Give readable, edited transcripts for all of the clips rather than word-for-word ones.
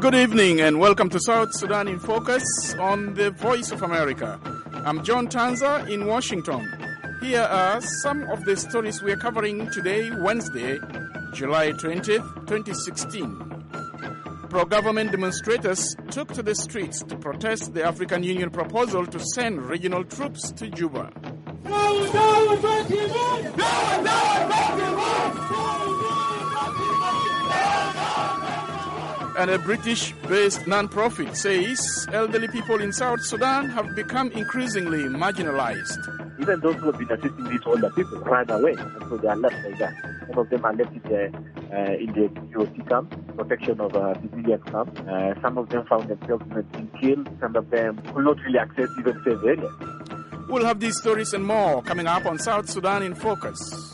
Good evening and welcome to South Sudan in Focus on the Voice of America. I'm John Tanza in Washington. Here are some of the stories we are covering today, Wednesday, July 20th, 2016. Pro-government demonstrators took to the streets to protest the African Union proposal to send regional troops to Juba. And a British-based non-profit says elderly people in South Sudan have become increasingly marginalized. Even those who have been assisting these older people ran away, and so they are left like that. Some of them are left in the POC camp, protection of civilian camp. Some of them found themselves being killed. Some of them could not really access even safe areas. We'll have these stories and more coming up on South Sudan in Focus.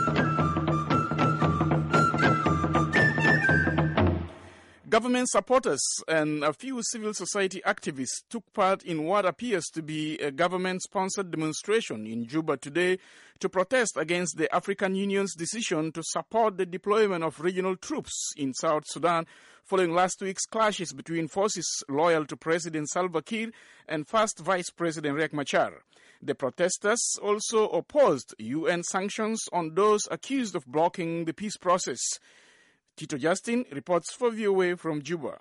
Government supporters and a few civil society activists took part in what appears to be a government-sponsored demonstration in Juba today to protest against the African Union's decision to support the deployment of regional troops in South Sudan following last week's clashes between forces loyal to President Salva Kiir and First Vice President Riek Machar. The protesters also opposed UN sanctions on those accused of blocking the peace process. Tito Justin reports for VOA from Juba.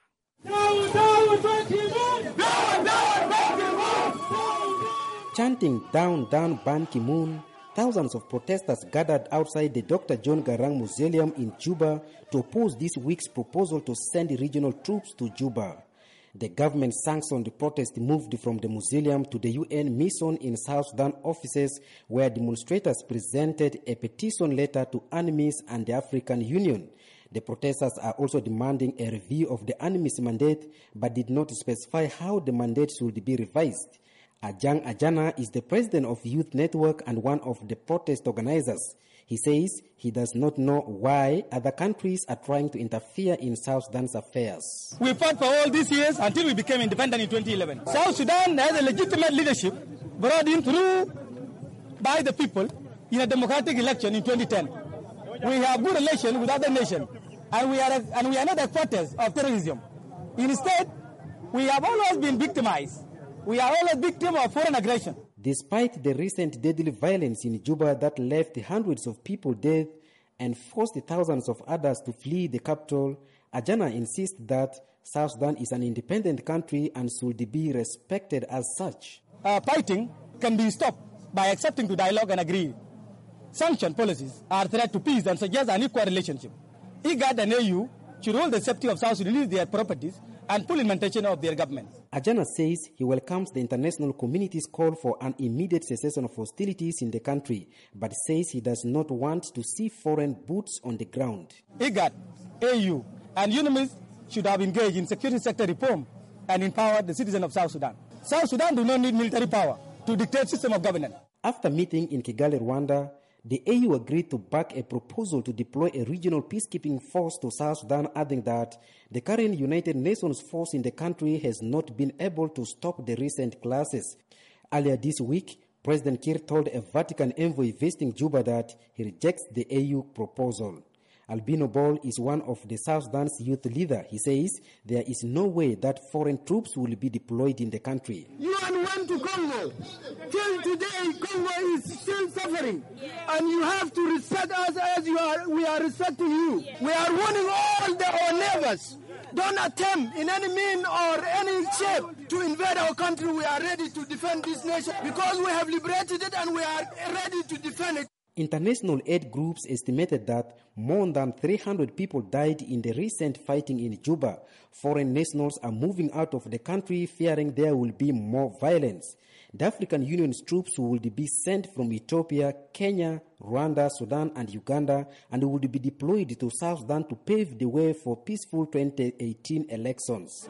Chanting "Down, down, Ban Ki-moon," thousands of protesters gathered outside the Dr. John Garang Mausoleum in Juba to oppose this week's proposal to send regional troops to Juba. The government sanctioned protest moved from the mausoleum to the UN mission in South Sudan offices, where demonstrators presented a petition letter to UNMISS and the African Union. The protesters are also demanding a review of the UNMISS mandate, but did not specify how the mandate should be revised. Ajang Ajana is the president of Youth Network and one of the protest organizers. He says he does not know why other countries are trying to interfere in South Sudan's affairs. We fought for all these years until we became independent in 2011. South Sudan has a legitimate leadership brought in through by the people in a democratic election in 2010. We have good relations with other nations, and we are not supporters of terrorism. Instead, we have always been victimized. We are always victims of foreign aggression. Despite the recent deadly violence in Juba that left hundreds of people dead and forced thousands of others to flee the capital, Ajana insists that South Sudan is an independent country and should be respected as such. Fighting can be stopped by accepting to dialogue and agree. Sanction policies are a threat to peace and suggest an equal relationship. IGAD and AU should hold the safety of South Sudanese, their properties, and full implementation of their government. Ajana says he welcomes the international community's call for an immediate cessation of hostilities in the country, but says he does not want to see foreign boots on the ground. IGAD, AU, and UNMISS should have engaged in security sector reform and empowered the citizens of South Sudan. South Sudan do not need military power to dictate system of governance. After meeting in Kigali, Rwanda, the AU agreed to back a proposal to deploy a regional peacekeeping force to South Sudan, adding that the current United Nations force in the country has not been able to stop the recent clashes. Earlier this week, President Kiir told a Vatican envoy visiting Juba that he rejects the AU proposal. Albino Ball is one of the South Sudan's youth leader. He says there is no way that foreign troops will be deployed in the country. UN went to Congo. Till today, Congo is still suffering. And you have to respect us as we are respecting you. We are warning all our neighbors. Don't attempt in any mean or any shape to invade our country. We are ready to defend this nation because we have liberated it and we are ready to defend it. International aid groups estimated that more than 300 people died in the recent fighting in Juba. Foreign nationals are moving out of the country, fearing there will be more violence. The African Union's troops will be sent from Ethiopia, Kenya, Rwanda, Sudan, and Uganda, and will be deployed to South Sudan to pave the way for peaceful 2018 elections.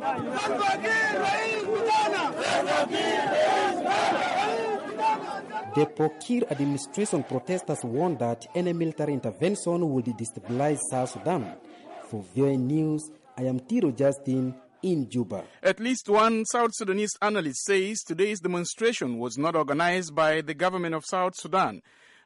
The pro-Kiir administration protesters warned that any military intervention would destabilize South Sudan. For VOA News, I am Tito Justin in Juba. At least one South Sudanese analyst says today's demonstration was not organized by the government of South Sudan.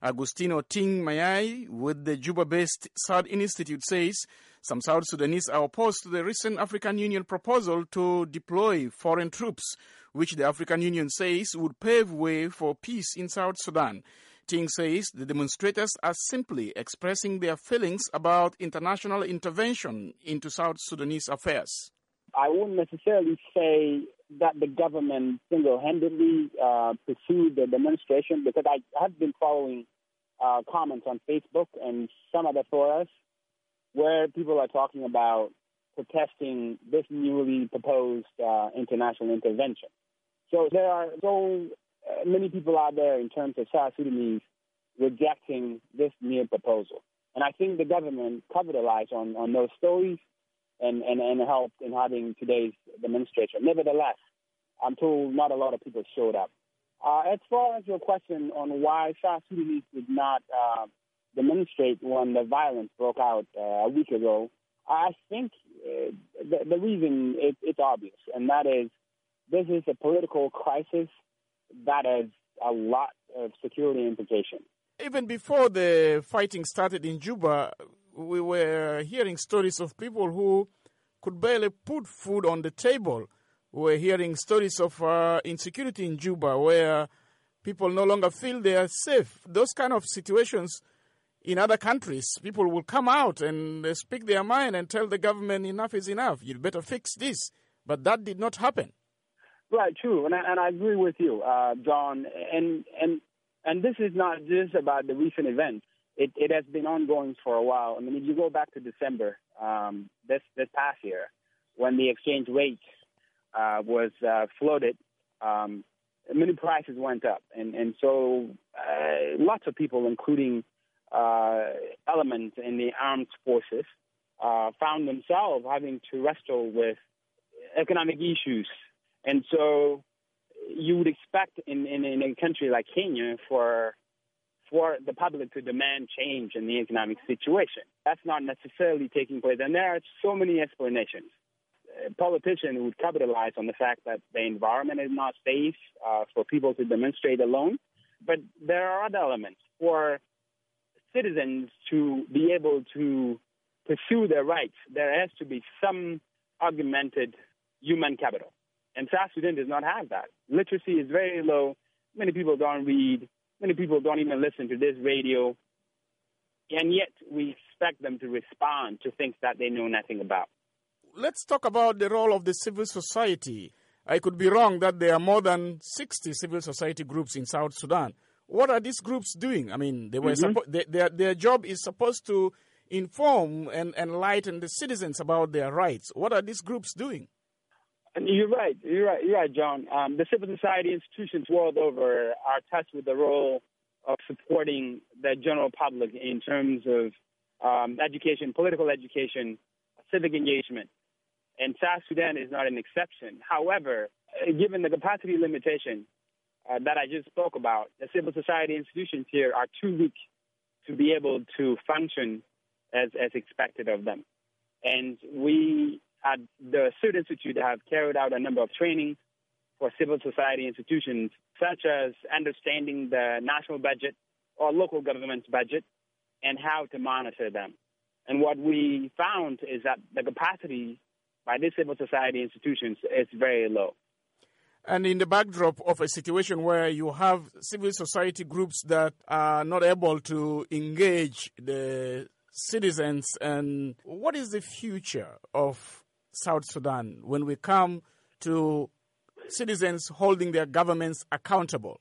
Agustino Ting Mayai with the Juba-based SAD Institute says some South Sudanese are opposed to the recent African Union proposal to deploy foreign troops, which the African Union says would pave way for peace in South Sudan. Ting says the demonstrators are simply expressing their feelings about international intervention into South Sudanese affairs. I wouldn't necessarily say that the government single-handedly pursued the demonstration, because I have been following comments on Facebook and some other forums where people are talking about protesting this newly proposed international intervention. So there are so many people out there in terms of South Sudanese rejecting this new proposal. And I think the government capitalized on those stories and helped in having today's demonstration. Nevertheless, I'm told not a lot of people showed up. As far as your question on why South Sudanese did not demonstrate when the violence broke out a week ago, I think the reason it's obvious, and that is this is a political crisis that has a lot of security implications. Even before the fighting started in Juba, we were hearing stories of people who could barely put food on the table. We were hearing stories of insecurity in Juba where people no longer feel they are safe. Those kind of situations in other countries, people will come out and speak their mind and tell the government enough is enough. You better fix this. But that did not happen. Right, true. And I agree with you, John. And this is not just about the recent event. It has been ongoing for a while. I mean, if you go back to December this past year, when the exchange rate was floated, many prices went up. And so lots of people, including elements in the armed forces, found themselves having to wrestle with economic issues. And so you would expect in a country like Kenya for the public to demand change in the economic situation. That's not necessarily taking place. And there are so many explanations. Politicians would capitalize on the fact that the environment is not safe for people to demonstrate alone. But there are other elements. For citizens to be able to pursue their rights, there has to be some augmented human capital. And South Sudan does not have that. Literacy is very low. Many people don't read. Many people don't even listen to this radio. And yet we expect them to respond to things that they know nothing about. Let's talk about the role of the civil society. I could be wrong that there are more than 60 civil society groups in South Sudan. What are these groups doing? I mean, they were their job is supposed to inform and enlighten the citizens about their rights. What are these groups doing? You're right, John. The civil society institutions world over are tasked with the role of supporting the general public in terms of education, political education, civic engagement. And South Sudan is not an exception. However, given the capacity limitation that I just spoke about, the civil society institutions here are too weak to be able to function as expected of them. And we at the SUD Institute have carried out a number of trainings for civil society institutions, such as understanding the national budget or local government's budget and how to monitor them. And what we found is that the capacity by these civil society institutions is very low. And in the backdrop of a situation where you have civil society groups that are not able to engage the citizens, and what is the future of South Sudan when we come to citizens holding their governments accountable?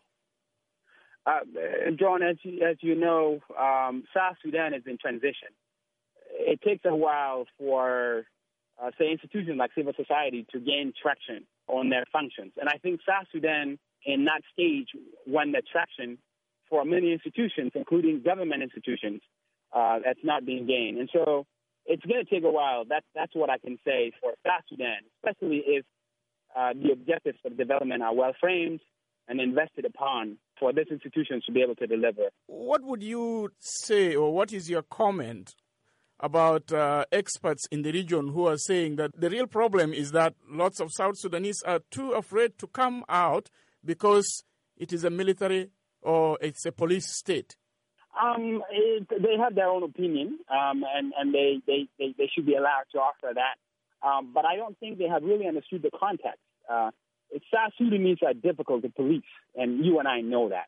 John, as you know, South Sudan is in transition. It takes a while for, say, institutions like civil society to gain traction on their functions. And I think South Sudan, in that stage, when the traction for many institutions, including government institutions, that's not being gained. And so it's going to take a while. That's what I can say for South Sudan, especially if the objectives of development are well framed and invested upon for these institutions to be able to deliver. What would you say, or what is your comment about experts in the region who are saying that the real problem is that lots of South Sudanese are too afraid to come out because it is a military or it's a police state? They have their own opinion, and they should be allowed to offer that. But I don't think they have really understood the context. South Sudanese are difficult to police, and you and I know that.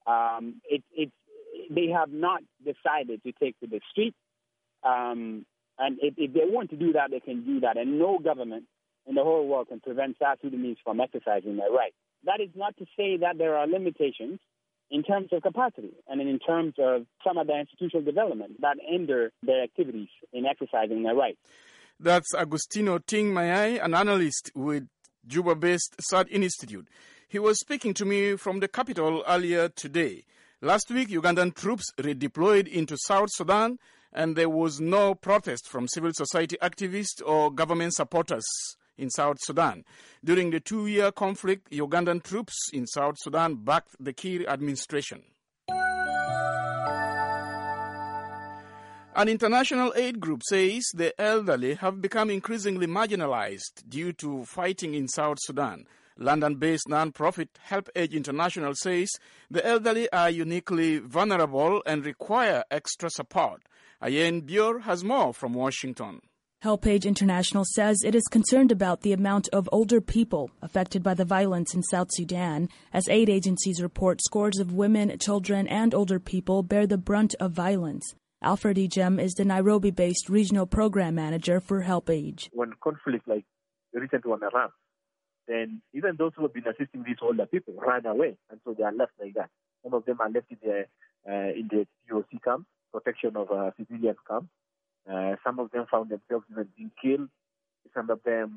They have not decided to take to the street, and if they want to do that, they can do that. And no government in the whole world can prevent South Sudanese from exercising their right. That is not to say that there are limitations in terms of capacity and in terms of some of the institutional development that hinder their activities in exercising their right. That's Agustino Ting Mayai, an analyst with Juba-based SAD Institute. He was speaking to me from the capital earlier today. Last week, Ugandan troops redeployed into South Sudan, and there was no protest from civil society activists or government supporters in South Sudan. During the 2-year conflict, Ugandan troops in South Sudan backed the Kiir administration. An international aid group says the elderly have become increasingly marginalized due to fighting in South Sudan. London-based non-profit HelpAge International says the elderly are uniquely vulnerable and require extra support. Ayen Bior has more from Washington. HelpAge International says it is concerned about the amount of older people affected by the violence in South Sudan, as aid agencies report scores of women, children, and older people bear the brunt of violence. Alfred Ejem is the Nairobi-based regional program manager for HelpAge. When conflict like the recent one erupts, then even those who have been assisting these older people run away, and so they are left like that. Some of them are left in the POC camp, protection of civilian camp. Some of them found themselves even being killed. Some of them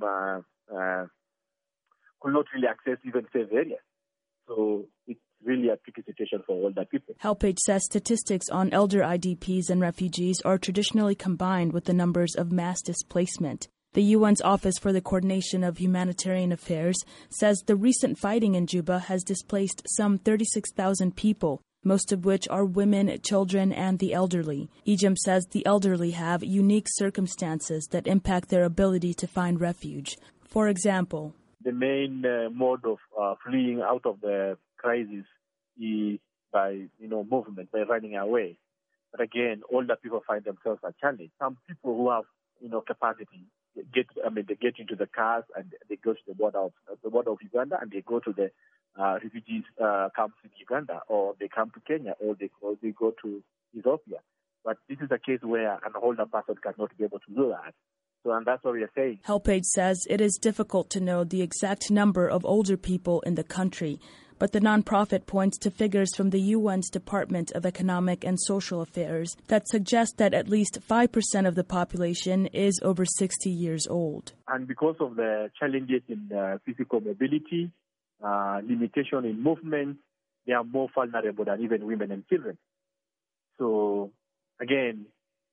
could not really access even safe areas. So it's really a tricky situation for older people. HelpAge says statistics on elder IDPs and refugees are traditionally combined with the numbers of mass displacement. The UN's Office for the Coordination of Humanitarian Affairs says the recent fighting in Juba has displaced some 36,000 people, most of which are women, children, and the elderly. Ejem says the elderly have unique circumstances that impact their ability to find refuge. For example, the main mode of fleeing out of the crisis is by movement, by running away. But again, older people find themselves a challenge. Some people who have capacity they get into the cars and they go to the border of Uganda, and they go to the refugees camps in Uganda, or they come to Kenya, or they go to Ethiopia. But this is a case where an older person cannot be able to do that. So, and that's what we are saying. HelpAge says it is difficult to know the exact number of older people in the country, but the nonprofit points to figures from the UN's Department of Economic and Social Affairs that suggest that at least 5% of the population is over 60 years old. And because of the challenges in physical mobility, limitation in movement, they are more vulnerable than even women and children. So, again,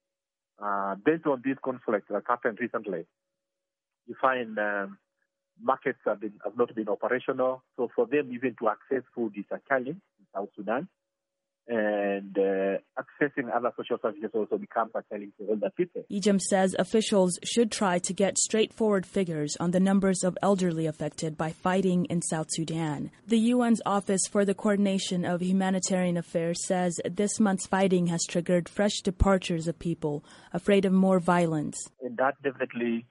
based on this conflict that happened recently, you find markets have not been operational. So for them even to access food is a challenge in South Sudan. And accessing other social services also becomes a challenge for older people. Ejem says officials should try to get straightforward figures on the numbers of elderly affected by fighting in South Sudan. The UN's Office for the Coordination of Humanitarian Affairs says this month's fighting has triggered fresh departures of people afraid of more violence. And that definitely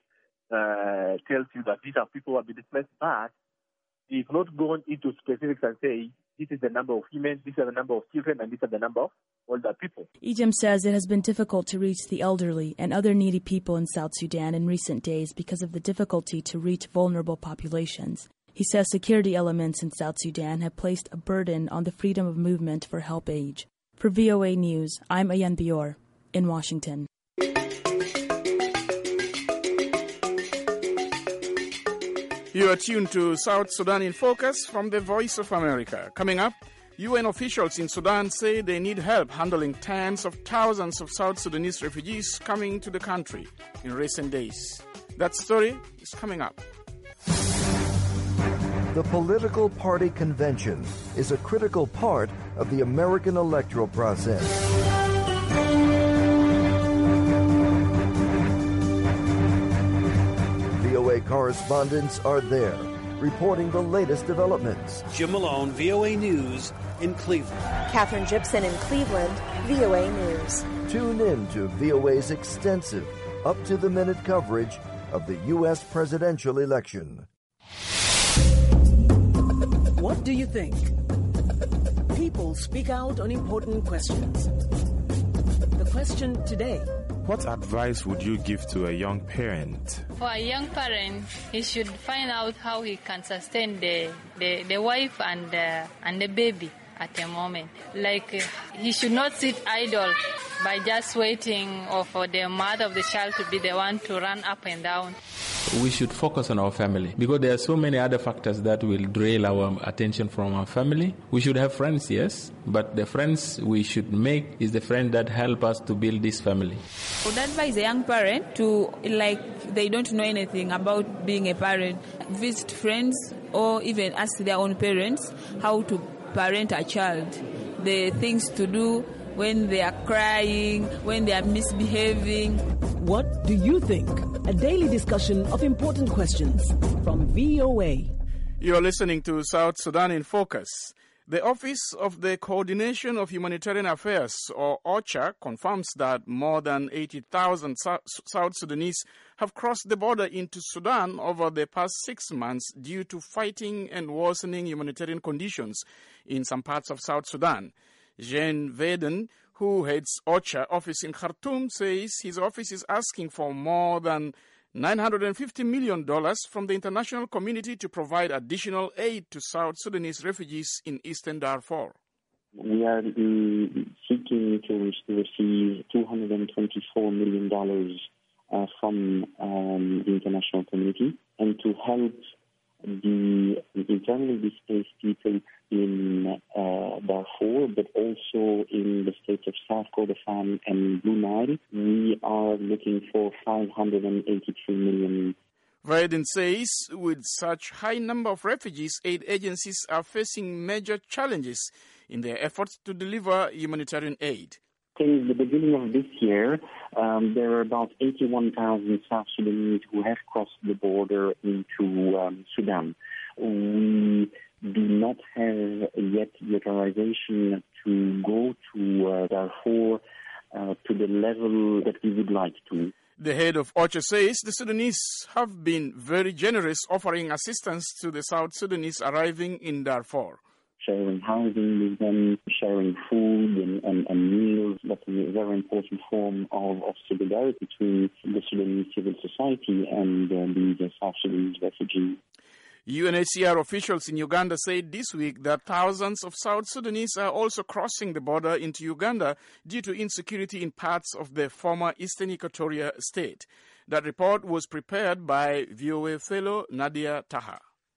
tells you that these are people who have been displaced, but they've not gone into specifics and say, this is the number of women, these are the number of children, and these are the number of older people. Ejem says it has been difficult to reach the elderly and other needy people in South Sudan in recent days because of the difficulty to reach vulnerable populations. He says security elements in South Sudan have placed a burden on the freedom of movement for HelpAge. For VOA News, I'm Ayen Bior in Washington. You are tuned to South Sudan in Focus from the Voice of America. Coming up, UN officials in Sudan say they need help handling tens of thousands of South Sudanese refugees coming to the country in recent days. That story is coming up. The political party convention is a critical part of the American electoral process. VOA correspondents are there, reporting the latest developments. Jim Malone, VOA News, in Cleveland. Catherine Gibson in Cleveland, VOA News. Tune in to VOA's extensive, up-to-the-minute coverage of the U.S. presidential election. What do you think? People speak out on important questions. The question today: what advice would you give to a young parent? For a young parent, he should find out how he can sustain the wife and the baby at the moment. Like, he should not sit idle by just waiting for the mother of the child to be the one to run up and down. We should focus on our family because there are so many other factors that will derail our attention from our family. We should have friends, yes, but the friends we should make is the friend that help us to build this family. I would advise a young parent to, they don't know anything about being a parent, visit friends or even ask their own parents how to parent a child, the things to do when they are crying, when they are misbehaving. What do you think? A daily discussion of important questions from VOA. You're listening to South Sudan in Focus. The Office of the Coordination of Humanitarian Affairs, or OCHA, confirms that more than 80,000 South Sudanese have crossed the border into Sudan over the past 6 months due to fighting and worsening humanitarian conditions in some parts of South Sudan. Jean Veden, who heads OCHA office in Khartoum, says his office is asking for more than $950 million from the international community to provide additional aid to South Sudanese refugees in eastern Darfur. We are seeking to receive $224 million from the international community and to help the internally displaced people in Darfur, but also in the states of South Kordofan and Blue Nile. We are looking for $583 million. Vaiden says with such high number of refugees, aid agencies are facing major challenges in their efforts to deliver humanitarian aid. Since the beginning of this year, there are about 81,000 South Sudanese who have crossed the border into Sudan. We do not have yet the authorization to go to Darfur to the level that we would like to. The head of OCHA says the Sudanese have been very generous, offering assistance to the South Sudanese arriving in Darfur. Sharing housing with them, sharing food and meals. That's a very important form of solidarity between the Sudanese civil society and the South Sudanese refugees. UNHCR officials in Uganda said this week that thousands of South Sudanese are also crossing the border into Uganda due to insecurity in parts of the former Eastern Equatoria state. That report was prepared by VOA fellow Nadia Taha.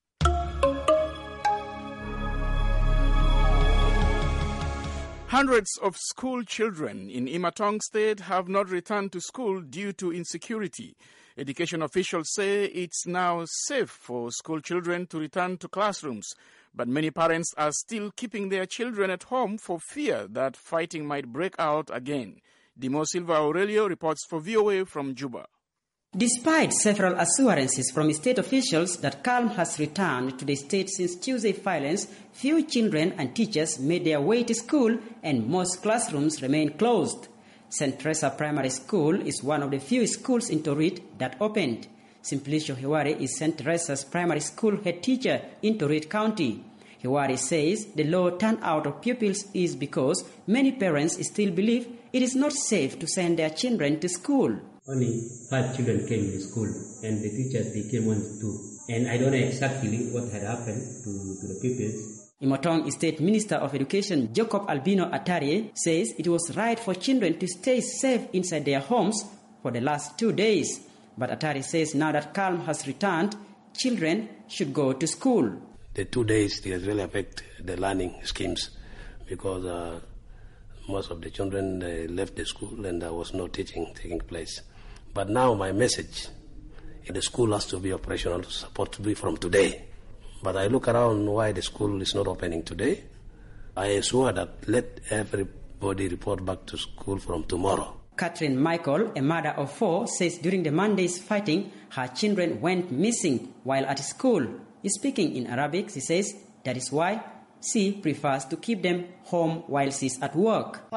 Hundreds of school children in Imatong State have not returned to school due to insecurity. Education officials say it's now safe for school children to return to classrooms, but many parents are still keeping their children at home for fear that fighting might break out again. Dimo Silva Aurelio reports for VOA from Juba. Despite several assurances from state officials that calm has returned to the state since Tuesday's violence, few children and teachers made their way to school and most classrooms remain closed. St. Teresa Primary School is one of the few schools in Torit that opened. Simplicio Hiwari is St. Teresa's primary school head teacher in Torit County. Hiwari says the low turnout of pupils is because many parents still believe it is not safe to send their children to school. Only 5 children came to school, and the teachers, they came on 2. And I don't know exactly what had happened to the pupils. Imotong State Minister of Education Jacob Albino Atarie says it was right for children to stay safe inside their homes for the last 2 days. But Atarie says now that calm has returned, children should go to school. The 2 days they really affect the learning schemes because most of the children left the school and there was no teaching taking place. But now my message, the school has to be operational, supposed to be from today. But I look around why the school is not opening today. I assure that let everybody report back to school from tomorrow. Catherine Michael, a mother of 4, says during the Monday's fighting, her children went missing while at school. Speaking in Arabic, she says that is why she prefers to keep them home while she's at work.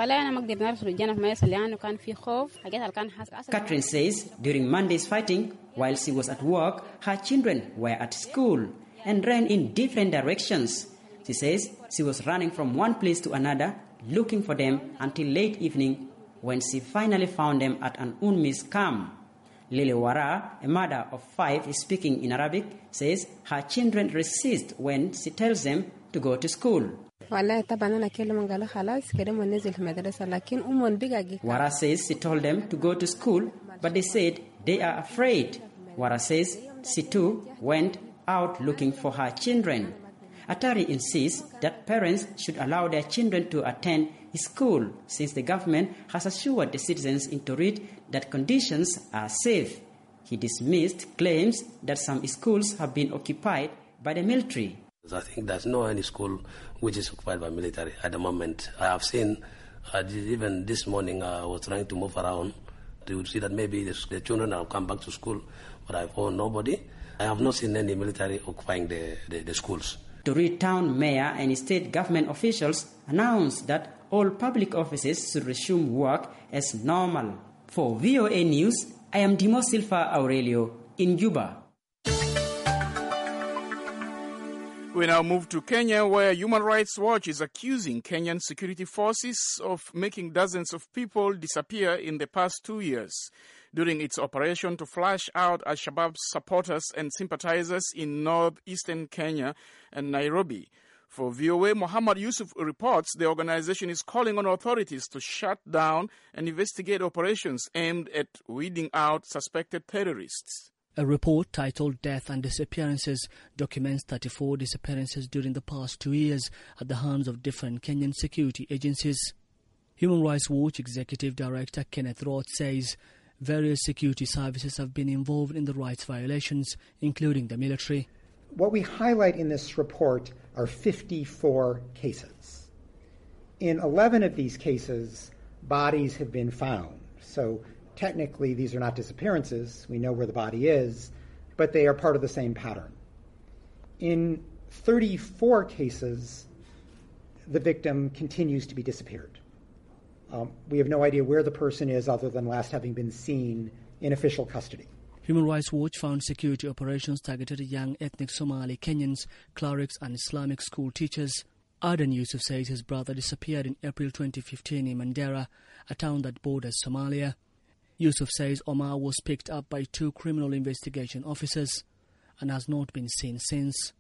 Catherine says during Monday's fighting, while she was at work, her children were at school and ran in different directions. She says she was running from one place to another, looking for them until late evening when she finally found them at an UNMISS camp. Lily Wara, a mother of 5 speaking in Arabic, says her children resist when she tells them to go to school. Wara says she told them to go to school, but they said they are afraid. Wara says she too went out looking for her children. Atari insists that parents should allow their children to attend school since the government has assured the citizens in Torit that conditions are safe. He dismissed claims that some schools have been occupied by the military. I think there's no any school which is occupied by military at the moment. I have seen, even this morning I was trying to move around to see that maybe the children have come back to school, but I found nobody. I have not seen any military occupying the schools. Torit town mayor and state government officials announced that all public offices should resume work as normal. For VOA News, I am Dimo Silva Aurelio in Juba. We now move to Kenya, where Human Rights Watch is accusing Kenyan security forces of making dozens of people disappear in the past 2 years during its operation to flush out Al-Shabaab supporters and sympathizers in northeastern Kenya and Nairobi. For VOA, Muhammad Yusuf reports the organization is calling on authorities to shut down and investigate operations aimed at weeding out suspected terrorists. A report titled Death and Disappearances documents 34 disappearances during the past 2 years at the hands of different Kenyan security agencies. Human Rights Watch Executive Director Kenneth Roth says various security services have been involved in the rights violations, including the military. What we highlight in this report are 54 cases. In 11 of these cases, bodies have been found. So technically, these are not disappearances. We know where the body is, but they are part of the same pattern. In 34 cases, the victim continues to be disappeared. We have no idea where the person is other than last having been seen in official custody. Human Rights Watch found security operations targeted young ethnic Somali Kenyans, clerics and Islamic school teachers. Adan Yusuf says his brother disappeared in April 2015 in Mandera, a town that borders Somalia. Yusuf says Omar was picked up by 2 criminal investigation officers and has not been seen since.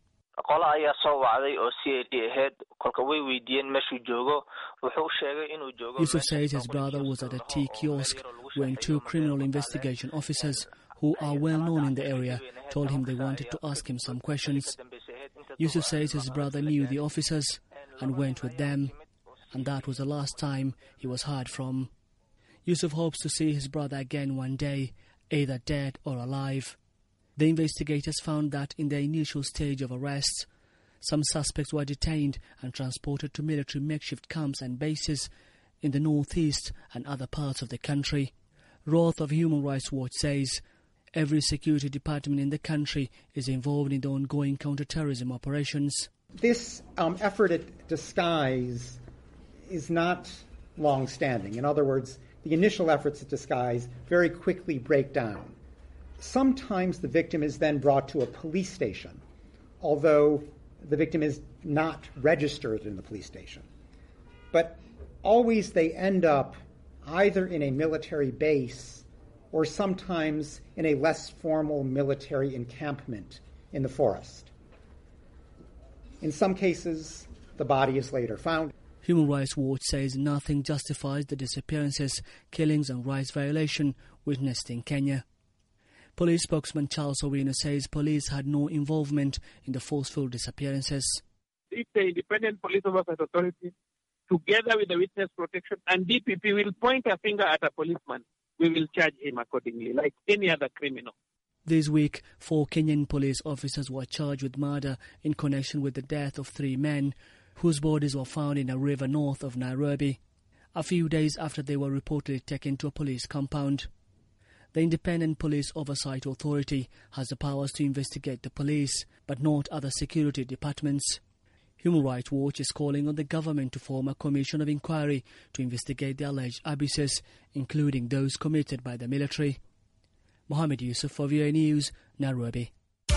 Yusuf says his brother was at a tea kiosk when 2 criminal investigation officers, who are well known in the area, told him they wanted to ask him some questions. Yusuf says his brother knew the officers and went with them, and that was the last time he was heard from. Yusuf hopes to see his brother again one day, either dead or alive. The investigators found that in the initial stage of arrests, some suspects were detained and transported to military makeshift camps and bases in the northeast and other parts of the country. Roth of Human Rights Watch says every security department in the country is involved in the ongoing counter-terrorism operations. This effort at disguise is not long-standing. In other words, the initial efforts at disguise very quickly break down. Sometimes the victim is then brought to a police station, although the victim is not registered in the police station. But always they end up either in a military base or sometimes in a less formal military encampment in the forest. In some cases, the body is later found. Human Rights Watch says nothing justifies the disappearances, killings and rights violation witnessed in Kenya. Police spokesman Charles Owino says police had no involvement in the forceful disappearances. If the Independent Police Oversight Authority, together with the Witness Protection and DPP, will point a finger at a policeman, we will charge him accordingly, like any other criminal. This week, 4 Kenyan police officers were charged with murder in connection with the death of 3 men whose bodies were found in a river north of Nairobi, a few days after they were reportedly taken to a police compound. The Independent Police Oversight Authority has the powers to investigate the police, but not other security departments. Human Rights Watch is calling on the government to form a commission of inquiry to investigate the alleged abuses, including those committed by the military. Mohammed Yusuf for VOA News, Nairobi.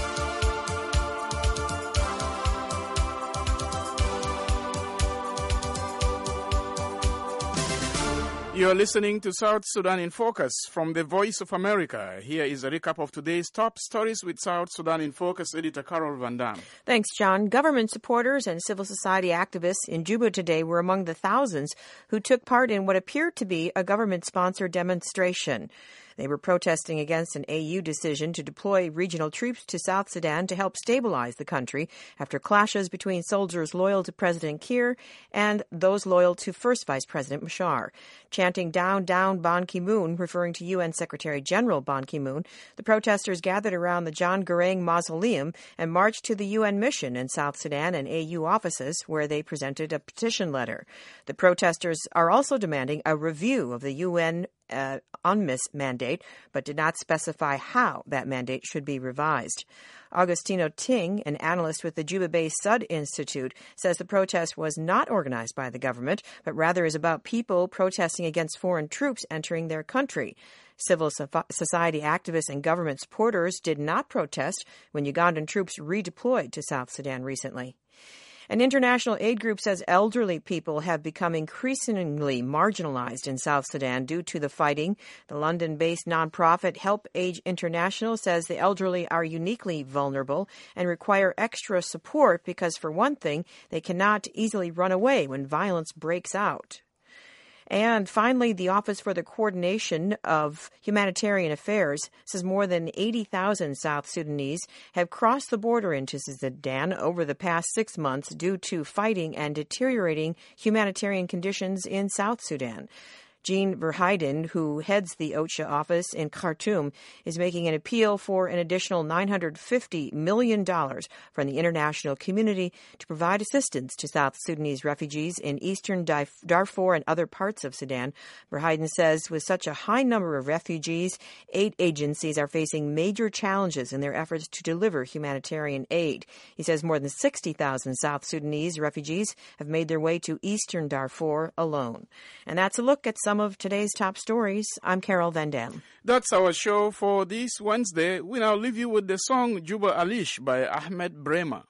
You're listening to South Sudan in Focus from the Voice of America. Here is a recap of today's top stories with South Sudan in Focus editor Carol Van Dam. Thanks, John. Government supporters and civil society activists in Juba today were among the thousands who took part in what appeared to be a government-sponsored demonstration. They were protesting against an AU decision to deploy regional troops to South Sudan to help stabilize the country after clashes between soldiers loyal to President Kiir and those loyal to First Vice President Machar. Chanting "Down, down, Ban Ki-moon," referring to UN Secretary General Ban Ki-moon, the protesters gathered around the John Garang Mausoleum and marched to the UN mission in South Sudan and AU offices, where they presented a petition letter. The protesters are also demanding a review of the UN UNMISS mandate, but did not specify how that mandate should be revised. Augustino Ting, an analyst with the Juba-based Sud Institute, says the protest was not organized by the government, but rather is about people protesting against foreign troops entering their country. Civil society activists and government supporters did not protest when Ugandan troops redeployed to South Sudan recently. An international aid group says elderly people have become increasingly marginalized in South Sudan due to the fighting. The London-based nonprofit Help Age International says the elderly are uniquely vulnerable and require extra support because, for one thing, they cannot easily run away when violence breaks out. And finally, the Office for the Coordination of Humanitarian Affairs says more than 80,000 South Sudanese have crossed the border into Sudan over the past 6 months due to fighting and deteriorating humanitarian conditions in South Sudan. Jean Verheiden, who heads the OCHA office in Khartoum, is making an appeal for an additional $950 million from the international community to provide assistance to South Sudanese refugees in eastern Darfur and other parts of Sudan. Verheiden says with such a high number of refugees, aid agencies are facing major challenges in their efforts to deliver humanitarian aid. He says more than 60,000 South Sudanese refugees have made their way to eastern Darfur alone. And that's a look at some of today's top stories. I'm Carol Van Dam. That's our show for this Wednesday. We now leave you with the song Juba Alish by Ahmed Brema.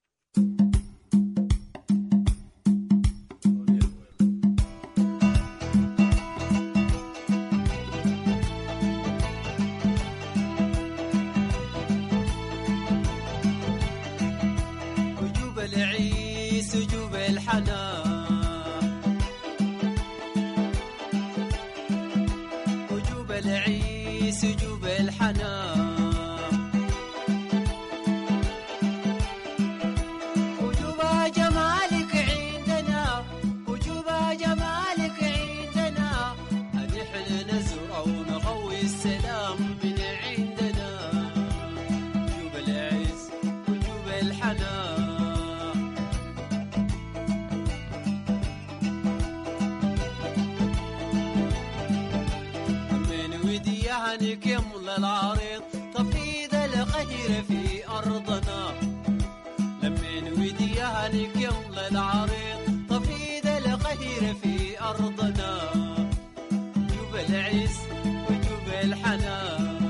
العريض تفيد القهر في أرضنا لمن وديها يملى العريض تفيد القهر في أرضنا جوب العز وجوب الحنان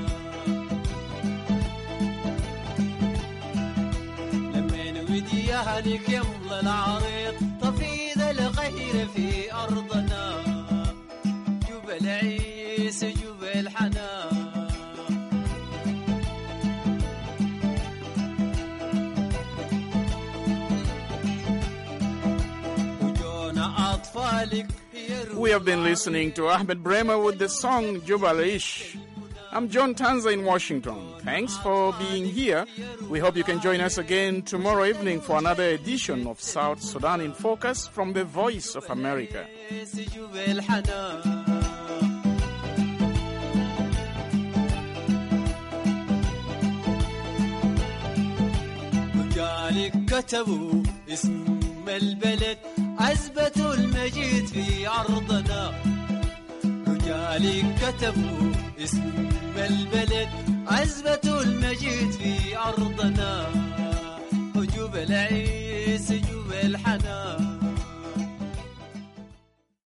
لمن وديها يملى العريض تفيد القهر في أرضنا جوب العز وجوب الحنان We have been listening to Ahmed Brema with the song Juba Alish. I'm John Tanza in Washington. Thanks for being here. We hope you can join us again tomorrow evening for another edition of South Sudan in Focus from the Voice of America. كتبوا اسم البلد عزبة المجيد في أرضنا رجالي كتبوا اسم البلد عزبة المجيد في أرضنا وجوب العيس جوب الحنان